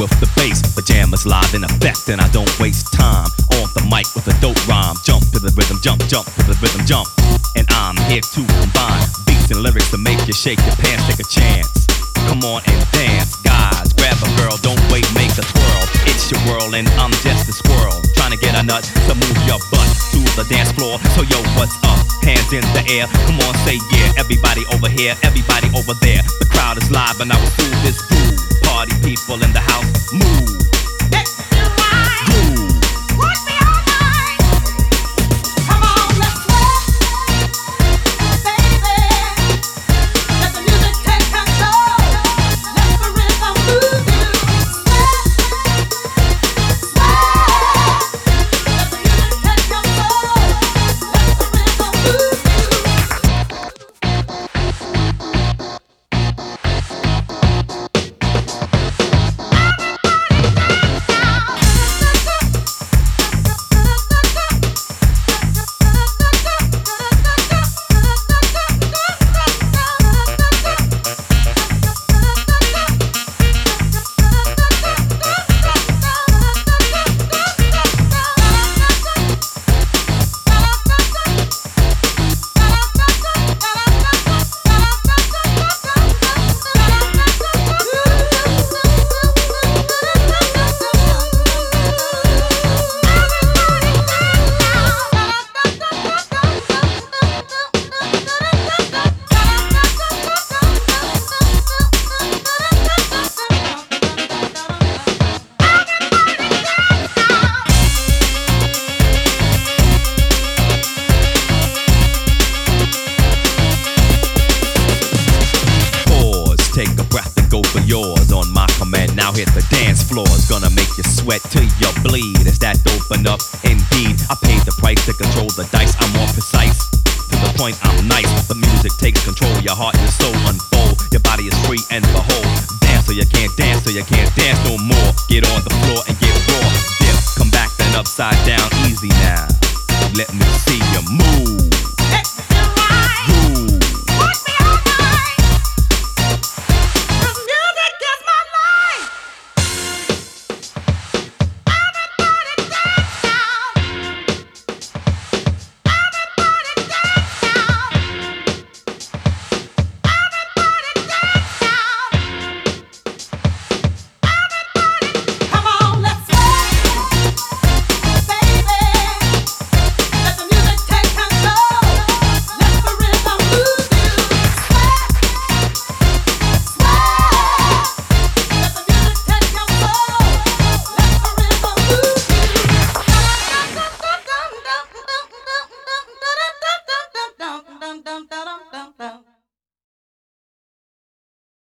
with the bass. Pajamas live in effect, and I don't waste time on the mic with a dope rhyme. Jump to the rhythm, jump, jump to the rhythm, jump. And I'm here to combine beats and lyrics to make you shake your pants, take a chance. Come on and dance, guys. Grab a girl, don't wait, make a twirl. It's your world and I'm just a squirrel, trying to get a nut to move your butt to the dance floor. So yo, what's up? Hands in the air, come on, say yeah. Everybody over here, everybody over there. The crowd is live and I will do this groove. Party people in the house, move. Groove. Take a breath and go for yours on my command. Now hit the dance floor. It's gonna make you sweat till you bleed. Is that open up? Indeed, I paid the price to control the dice. I'm more precise. To the point, I'm nice. The music takes control. Your heart and your soul unfold. Your body is free and behold. Dance so you can't dance, so you can't dance no more. Get on the floor and get raw. Dip, come back then upside down. Easy now. Let me see you move. Groove. Dum dum dum dum dum.